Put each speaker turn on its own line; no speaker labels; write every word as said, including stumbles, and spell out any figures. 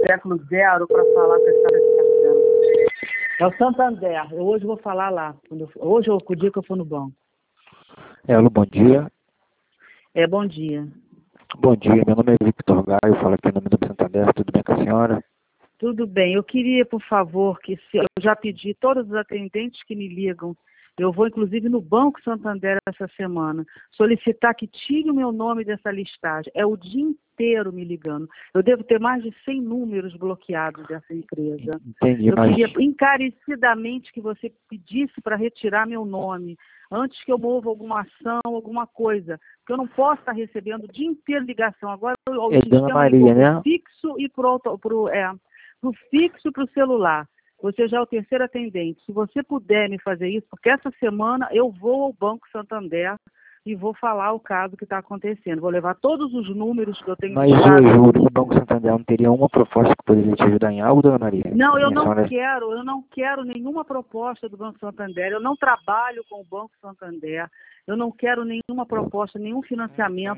século zero para falar com essa recepção. É o Santander. Eu hoje vou falar lá. Quando eu, hoje é o dia que eu for no banco.
Alô, bom dia.
É, bom dia.
Bom dia, meu nome é Victor Gaio, falo aqui em nome do Santander, tudo bem com a senhora?
Tudo bem. Eu queria, por favor, que se, eu já pedi todos os atendentes que me ligam, eu vou inclusive no Banco Santander essa semana, solicitar que tire o meu nome dessa listagem. É o dia inteiro me ligando. Eu devo ter mais de cem números bloqueados dessa empresa.
Entendi,
Eu
mas...
queria encarecidamente que você pedisse para retirar meu nome, antes que eu mova alguma ação, alguma coisa. Porque eu não posso estar recebendo o dia inteiro ligação. Agora o
É
sistema
Dona Maria,
ligou pro
né?
fixo e pro, pro, é, pro fixo e para o celular. Você já é o terceiro atendente. Se você puder me fazer isso, porque essa semana eu vou ao Banco Santander e vou falar o caso que está acontecendo. Vou levar todos os números que eu tenho
Mas eu
listado.
juro que o Banco Santander não teria uma proposta que poderia te ajudar em algo, Dona Maria?
Não, eu
Sim, a
não
senhora...
quero, eu não quero nenhuma proposta do Banco Santander. Eu não trabalho com o Banco Santander. Eu não quero nenhuma proposta, nenhum financiamento.